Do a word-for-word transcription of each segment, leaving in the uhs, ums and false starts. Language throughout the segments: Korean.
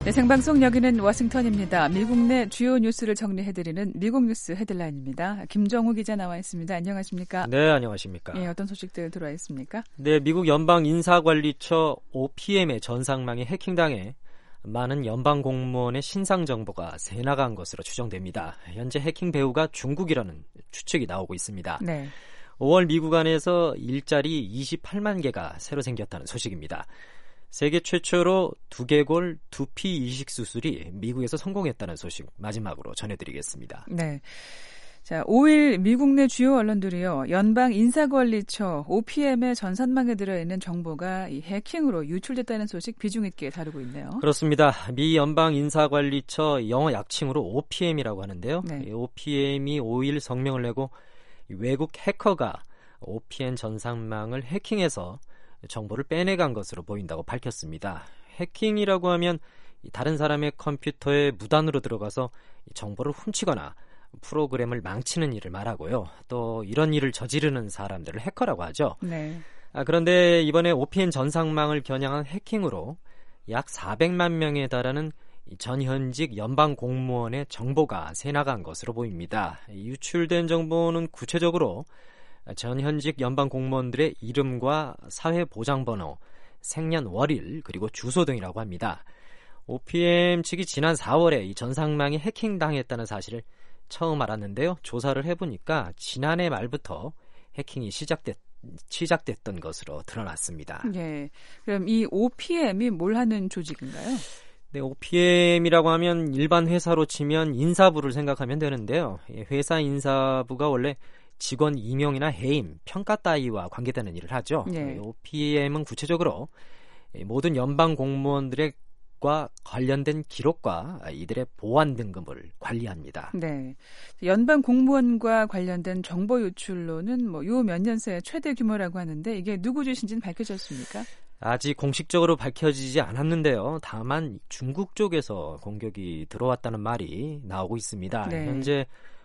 네, 생방송 여기는 워싱턴입니다. 미국 내 주요 뉴스를 정리해드리는 미국 뉴스 헤드라인입니다. 김정우 기자 나와 있습니다. 안녕하십니까? 네, 안녕하십니까? 네, 어떤 소식들 들어와 있습니까? 네, 미국 연방인사관리처 오피엠의 전상망이 해킹당해 많은 연방 공무원의 신상 정보가 새나간 것으로 추정됩니다. 현재 해킹 배후가 중국이라는 추측이 나오고 있습니다. 네. 오월 미국 안에서 일자리 이십팔만 개가 새로 생겼다는 소식입니다. 세계 최초로 두개골 두피 이식 수술이 미국에서 성공했다는 소식 마지막으로 전해드리겠습니다. 네. 자, 오일 미국 내 주요 언론들이요, 연방 인사관리처 오피엠의 전산망에 들어있는 정보가 이 해킹으로 유출됐다는 소식 비중 있게 다루고 있네요. 그렇습니다. 미 연방 인사관리처 영어 약칭으로 오피엠이라고 하는데요. 네. 오피엠이 오일 성명을 내고 외국 해커가 오피엠 전산망을 해킹해서 정보를 빼내간 것으로 보인다고 밝혔습니다. 해킹이라고 하면 다른 사람의 컴퓨터에 무단으로 들어가서 정보를 훔치거나 프로그램을 망치는 일을 말하고요. 또 이런 일을 저지르는 사람들을 해커라고 하죠. 네. 아, 그런데 이번에 오피엠 전상망을 겨냥한 해킹으로 약 사백만 명에 달하는 전현직 연방 공무원의 정보가 새나간 것으로 보입니다. 유출된 정보는 구체적으로 전현직 연방 공무원들의 이름과 사회보장번호, 생년월일, 그리고 주소 등이라고 합니다. 오피엠 측이 지난 사월에 이 전상망이 해킹당했다는 사실을 처음 알았는데요. 조사를 해보니까 지난해 말부터 해킹이 시작됐, 시작됐던 것으로 드러났습니다. 네. 그럼 이 오피엠이 뭘 하는 조직인가요? 네, 오피엠이라고 하면 일반 회사로 치면 인사부를 생각하면 되는데요. 회사 인사부가 원래 직원 임용이나 해임, 평가 따위와 관계되는 일을 하죠. 네. 오피엠은 구체적으로 모든 연방 공무원들과 관련된 기록과 이들의 보안 등급을 관리합니다. 네. 연방 공무원과 관련된 정보 유출로는 뭐 요 몇 년 새 최대 규모라고 하는데 이게 누구 주신지는 밝혀졌습니까? 아직 공식적으로 밝혀지지 않았는데요. 다만 중국 쪽에서 공격이 들어왔다는 말이 나오고 있습니다. 네. 현재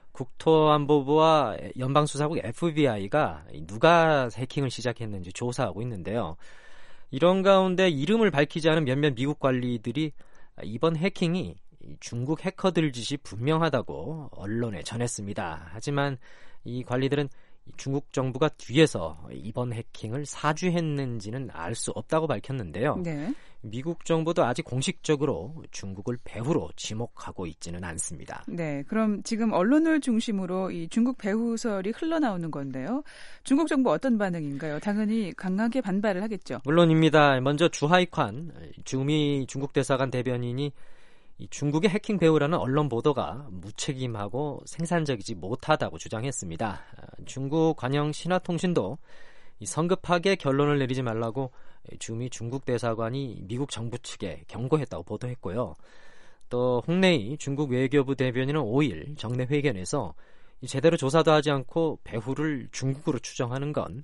국토안보부와 연방수사국 에프비아이가 누가 해킹을 시작했는지 조사하고 있는데요. 이런 가운데 이름을 밝히지 않은 몇몇 미국 관리들이 이번 해킹이 중국 해커들 짓이 분명하다고 언론에 전했습니다. 하지만 이 관리들은 중국 정부가 뒤에서 이번 해킹을 사주했는지는 알 수 없다고 밝혔는데요. 네. 미국 정부도 아직 공식적으로 중국을 배후로 지목하고 있지는 않습니다. 네, 그럼 지금 언론을 중심으로 이 중국 배후설이 흘러나오는 건데요. 중국 정부 어떤 반응인가요? 당연히 강하게 반발을 하겠죠. 물론입니다. 먼저 주하이관 주미 중국 대사관 대변인이 이 중국의 해킹 배후라는 언론 보도가 무책임하고 생산적이지 못하다고 주장했습니다. 중국 관영 신화통신도 이 성급하게 결론을 내리지 말라고 주미 중국 대사관이 미국 정부 측에 경고했다고 보도했고요. 또 홍래희 중국 외교부 대변인은 오일 정례 회견에서 제대로 조사도 하지 않고 배후를 중국으로 추정하는 건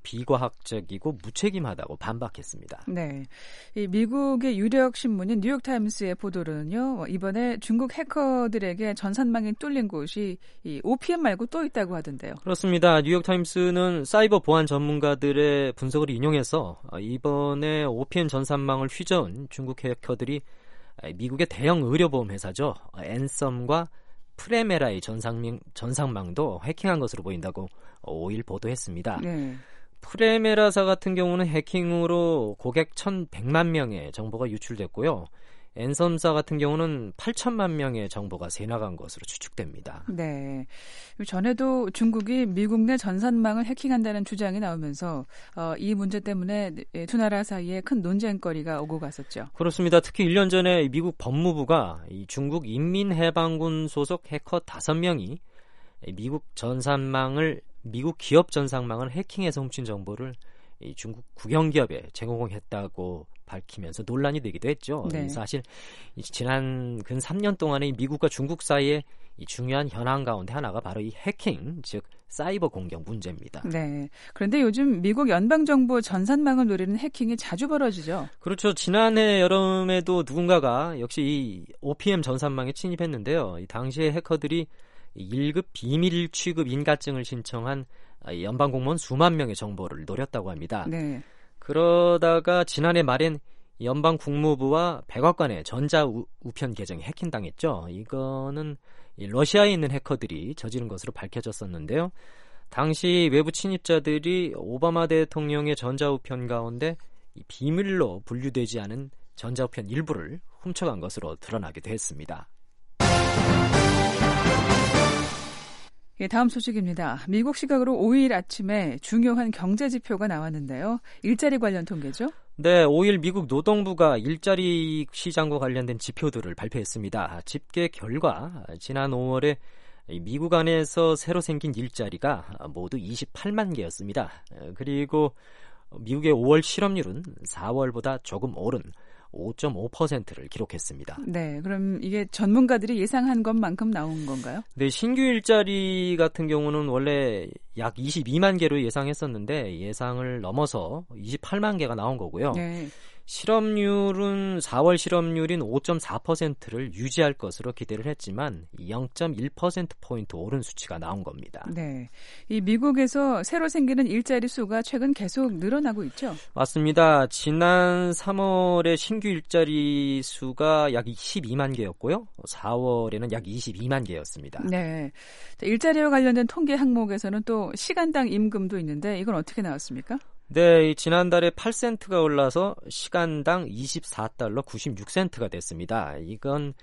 비과학적이고 무책임하다고 반박했습니다. 네, 이 미국의 유력 신문인 뉴욕타임스의 보도로는요, 이번에 중국 해커들에게 전산망이 뚫린 곳이 이 오피엠 말고 또 있다고 하던데요. 그렇습니다. 뉴욕타임스는 사이버 보안 전문가들의 분석을 인용해서 이번에 오피엠 전산망을 휘저은 중국 해커들이 미국의 대형 의료보험 회사죠, 앤썸과 프레메라의 전상망, 전상망도 해킹한 것으로 보인다고 오일 보도했습니다. 네. 프레메라사 같은 경우는 해킹으로 고객 천백만 명의 정보가 유출됐고요. 앤썸사 같은 경우는 팔천만 명의 정보가 새나간 것으로 추측됩니다. 네. 전에도 중국이 미국 내 전산망을 해킹한다는 주장이 나오면서 어, 이 문제 때문에 두 나라 사이에 큰 논쟁거리가 오고 갔었죠. 그렇습니다. 특히 일 년 전에 미국 법무부가 이 중국 인민해방군 소속 해커 다섯 명이 미국 전산망을 미국 기업 전산망을 해킹해서 훔친 정보를 이 중국 국영기업에 제공했다고 밝히면서 논란이 되기도 했죠. 네. 사실 지난 근 삼 년 동안의 미국과 중국 사이의 이 중요한 현안 가운데 하나가 바로 이 해킹, 즉 사이버 공격 문제입니다. 네. 그런데 요즘 미국 연방정부 전산망을 노리는 해킹이 자주 벌어지죠. 그렇죠. 지난해 여름에도 누군가가 역시 이 오피엠 전산망에 침입했는데요. 이 당시에 해커들이 일 급 비밀 취급 인가증을 신청한 연방 공무원 수만 명의 정보를 노렸다고 합니다. 네. 그러다가 지난해 말엔 연방 국무부와 백악관의 전자 우, 우편 계정이 해킹당했죠. 이거는 러시아에 있는 해커들이 저지른 것으로 밝혀졌었는데요. 당시 외부 침입자들이 오바마 대통령의 전자우편 가운데 비밀로 분류되지 않은 전자우편 일부를 훔쳐간 것으로 드러나기도 했습니다. 예, 다음 소식입니다. 미국 시각으로 오일 아침에 중요한 경제 지표가 나왔는데요. 일자리 관련 통계죠? 네, 오일 미국 노동부가 일자리 시장과 관련된 지표들을 발표했습니다. 집계 결과 지난 오월에 미국 안에서 새로 생긴 일자리가 모두 이십팔만 개였습니다. 그리고 미국의 오월 실업률은 사월보다 조금 오른 오 점 오 퍼센트를 기록했습니다. 네, 그럼 이게 전문가들이 예상한 것만큼 나온 건가요? 네, 신규 일자리 같은 경우는 원래 약 이십이만 개로 예상했었는데 예상을 넘어서 이십팔만 개가 나온 거고요. 네. 실업률은 사월 실업률인 오 점 사 퍼센트를 유지할 것으로 기대를 했지만 영 점 일 퍼센트포인트 오른 수치가 나온 겁니다. 네, 이 미국에서 새로 생기는 일자리 수가 최근 계속 늘어나고 있죠? 맞습니다. 지난 삼월에 신규 일자리 수가 약 십이만 개였고요. 사월에는 약 이십이만 개였습니다. 네, 일자리와 관련된 통계 항목에서는 또 시간당 임금도 있는데 이건 어떻게 나왔습니까? 네, 지난달에 팔 센트가 올라서 시간당 이십사 달러 구십육 센트가 됐습니다. 이건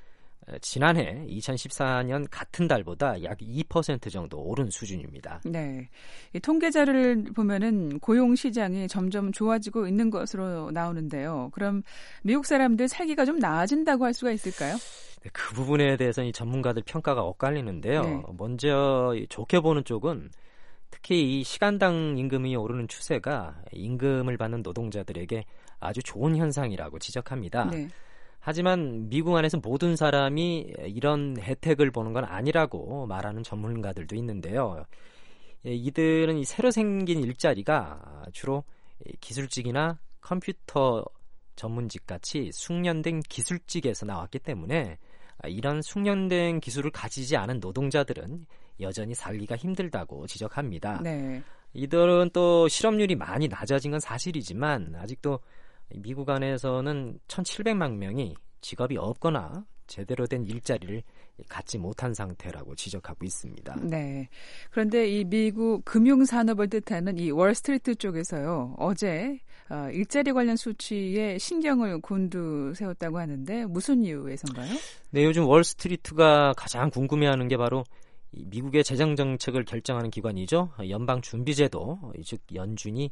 지난해 이천십사 년 같은 달보다 약 이 퍼센트 정도 오른 수준입니다. 네, 이 통계 자료를 보면은 고용 시장이 점점 좋아지고 있는 것으로 나오는데요. 그럼 미국 사람들 살기가 좀 나아진다고 할 수가 있을까요? 네, 그 부분에 대해서는 이 전문가들 평가가 엇갈리는데요. 네. 먼저 좋게 보는 쪽은 특히 이 시간당 임금이 오르는 추세가 임금을 받는 노동자들에게 아주 좋은 현상이라고 지적합니다. 네. 하지만 미국 안에서 모든 사람이 이런 혜택을 보는 건 아니라고 말하는 전문가들도 있는데요. 이들은 이 새로 생긴 일자리가 주로 기술직이나 컴퓨터 전문직 같이 숙련된 기술직에서 나왔기 때문에 이런 숙련된 기술을 가지지 않은 노동자들은 여전히 살기가 힘들다고 지적합니다. 네. 이들은 또 실업률이 많이 낮아진 건 사실이지만 아직도 미국 안에서는 천칠백만 명이 직업이 없거나 제대로 된 일자리를 갖지 못한 상태라고 지적하고 있습니다. 네. 그런데 이 미국 금융산업을 뜻하는 이 월스트리트 쪽에서요. 어제 어, 일자리 관련 수치에 신경을 곤두세웠다고 하는데 무슨 이유에선가요? 네, 요즘 월스트리트가 가장 궁금해하는 게 바로 이 미국의 재정 정책을 결정하는 기관이죠. 연방준비제도, 즉 연준이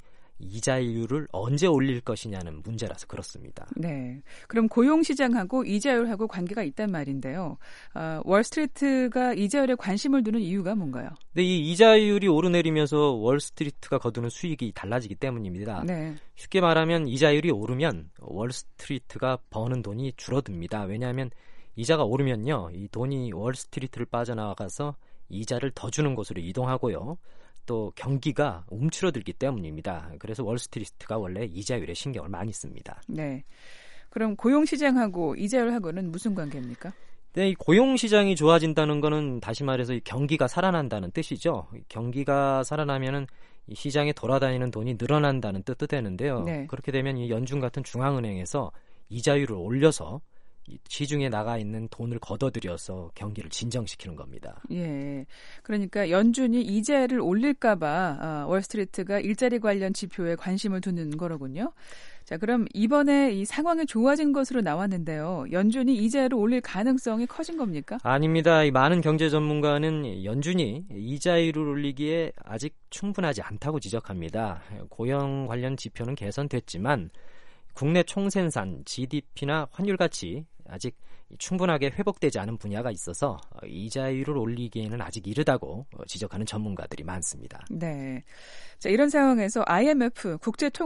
이자율을 언제 올릴 것이냐는 문제라서 그렇습니다. 네, 그럼 고용시장하고 이자율하고 관계가 있단 말인데요. 어, 월스트리트가 이자율에 관심을 두는 이유가 뭔가요? 네, 이 이자율이 오르내리면서 월스트리트가 거두는 수익이 달라지기 때문입니다. 네. 쉽게 말하면 이자율이 오르면 월스트리트가 버는 돈이 줄어듭니다. 왜냐하면 이자가 오르면요, 이 돈이 월스트리트를 빠져나가서 이자를 더 주는 곳으로 이동하고요. 또 경기가 움츠러들기 때문입니다. 그래서 월스트리트가 원래 이자율에 신경을 많이 씁니다. 네. 그럼 고용시장하고 이자율하고는 무슨 관계입니까? 네, 이 고용시장이 좋아진다는 거는 다시 말해서 이 경기가 살아난다는 뜻이죠. 경기가 살아나면은 이 시장에 돌아다니는 돈이 늘어난다는 뜻도 되는데요. 네. 그렇게 되면 이 연준 같은 중앙은행에서 이자율을 올려서 시중에 나가 있는 돈을 걷어들여서 경기를 진정시키는 겁니다. 예, 그러니까 연준이 이자를 올릴까 봐 어, 월스트리트가 일자리 관련 지표에 관심을 두는 거로군요. 자, 그럼 이번에 이 상황이 좋아진 것으로 나왔는데요. 연준이 이자를 올릴 가능성이 커진 겁니까? 아닙니다. 이 많은 경제 전문가는 연준이 이자율을 올리기에 아직 충분하지 않다고 지적합니다. 고용 관련 지표는 개선됐지만 국내 총생산, 지디피나 환율같이 아직 충분하게 회복되지 않은 분야가 있어서 이자율을 올리기에는 아직 이르다고 지적하는 전문가들이 많습니다. 네. 자, 이런 상황에서 아이엠에프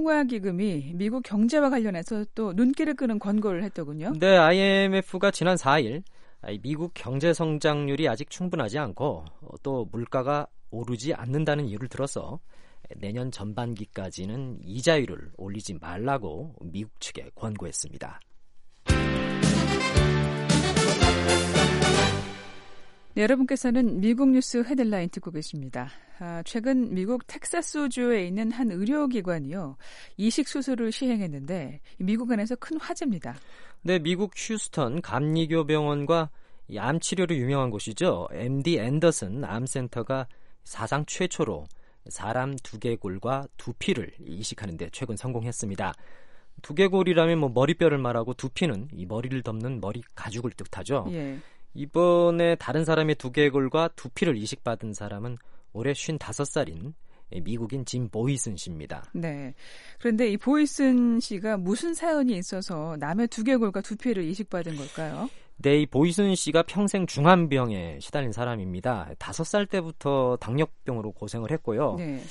국제통화기금이 미국 경제와 관련해서 또 눈길을 끄는 권고를 했더군요. 네, 아이엠에프가 지난 사 일 미국 경제 성장률이 아직 충분하지 않고 또 물가가 오르지 않는다는 이유를 들어서 내년 전반기까지는 이자율을 올리지 말라고 미국 측에 권고했습니다. 네, 여러분께서는 미국 뉴스 헤드라인 듣고 계십니다. 아, 최근 미국 텍사스주에 있는 한 의료기관이요. 이식 수술을 시행했는데 미국 안에서 큰 화제입니다. 네, 미국 휴스턴 감리교 병원과 암 치료로 유명한 곳이죠. 엠디 앤더슨 암센터가 사상 최초로 사람 두개골과 두피를 이식하는 데 최근 성공했습니다. 두개골이라면 뭐 머리뼈를 말하고 두피는 이 머리를 덮는 머리 가죽을 뜻하죠. 예. 이번에 다른 사람의 두개골과 두피를 이식받은 사람은 올해 쉰다섯 살인 미국인 짐 보이슨 씨입니다. 네. 그런데 이 보이슨 씨가 무슨 사연이 있어서 남의 두개골과 두피를 이식받은 걸까요? 네, 이 보이슨 씨가 평생 중환병에 시달린 사람입니다. 다섯 살 때부터 당뇨병으로 고생을 했고요. 네.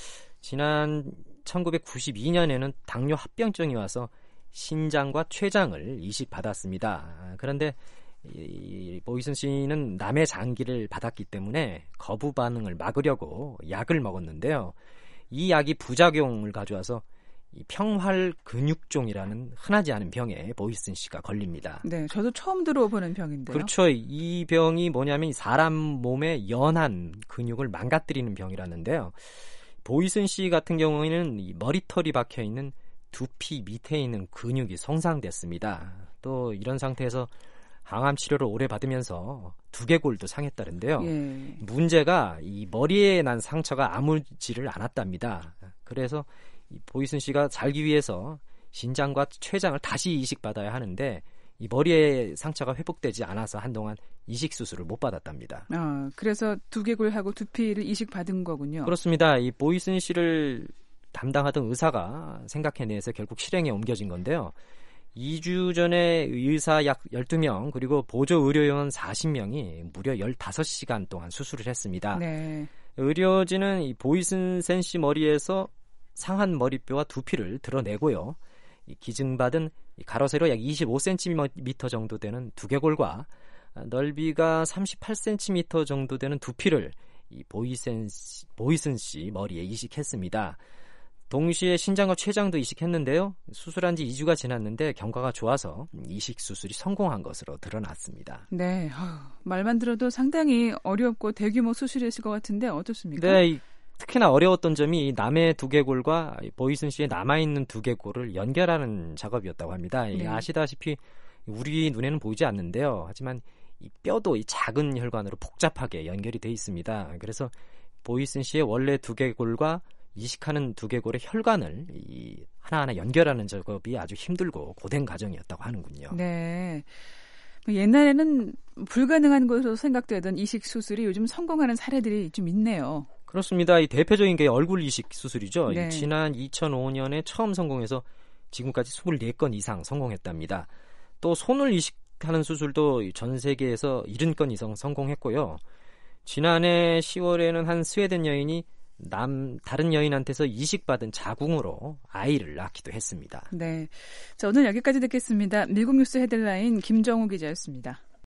지난 천구백구십이 년에는 당뇨 합병증이 와서 신장과 췌장을 이식받았습니다. 그런데 이 보이슨 씨는 남의 장기를 받았기 때문에 거부 반응을 막으려고 약을 먹었는데요. 이 약이 부작용을 가져와서 이 평활근육종이라는 흔하지 않은 병에 보이슨 씨가 걸립니다. 네, 저도 처음 들어보는 병인데요. 그렇죠. 이 병이 뭐냐면 사람 몸의 연한 근육을 망가뜨리는 병이라는데요. 보이슨 씨 같은 경우에는 이 머리털이 박혀 있는 두피 밑에 있는 근육이 손상됐습니다. 또 이런 상태에서 항암 치료를 오래 받으면서 두개골도 상했다는데요. 예. 문제가 이 머리에 난 상처가 아물지를 않았답니다. 그래서 이 보이슨 씨가 살기 위해서 신장과 췌장을 다시 이식받아야 하는데 이 머리에 상처가 회복되지 않아서 한동안 이식 수술을 못 받았답니다. 아, 그래서 두개골하고 두피를 이식받은 거군요. 그렇습니다. 이 보이슨 씨를 담당하던 의사가 생각해내서 결국 실행에 옮겨진 건데요. 이 주 전에 의사 약 열두 명 그리고 보조 의료요원 사십 명이 무려 열다섯 시간 동안 수술을 했습니다. 네. 의료진은 이 보이슨 씨 머리에서 상한 머리뼈와 두피를 드러내고요. 이 기증받은 가로 세로 약 이십오 센티미터 정도 되는 두개골과 넓이가 삼십팔 센티미터 정도 되는 두피를 이 보이슨 씨, 보이슨 씨 머리에 이식했습니다. 동시에 신장과 췌장도 이식했는데요. 수술한 지 이 주가 지났는데 경과가 좋아서 이식 수술이 성공한 것으로 드러났습니다. 네, 어휴, 말만 들어도 상당히 어렵고 대규모 수술이었을 것 같은데 어떻습니까? 네, 특히나 어려웠던 점이 남의 두개골과 보이슨 씨의 남아있는 두개골을 연결하는 작업이었다고 합니다. 네. 아시다시피 우리 눈에는 보이지 않는데요. 하지만 이 뼈도 이 작은 혈관으로 복잡하게 연결이 돼 있습니다. 그래서 보이슨 씨의 원래 두개골과 이식하는 두개골의 혈관을 이 하나하나 연결하는 작업이 아주 힘들고 고된 과정이었다고 하는군요. 네. 옛날에는 불가능한 것으로 생각되던 이식 수술이 요즘 성공하는 사례들이 좀 있네요. 그렇습니다. 이 대표적인 게 얼굴 이식 수술이죠. 네. 지난 이천오 년에 처음 성공해서 지금까지 이십사 건 이상 성공했답니다. 또 손을 이식하는 수술도 전 세계에서 칠십 건 이상 성공했고요. 지난해 시월에는 한 스웨덴 여인이 남 다른 여인한테서 이식받은 자궁으로 아이를 낳기도 했습니다. 네, 자 오늘 여기까지 듣겠습니다. 미국 뉴스 헤드라인 김정우 기자였습니다.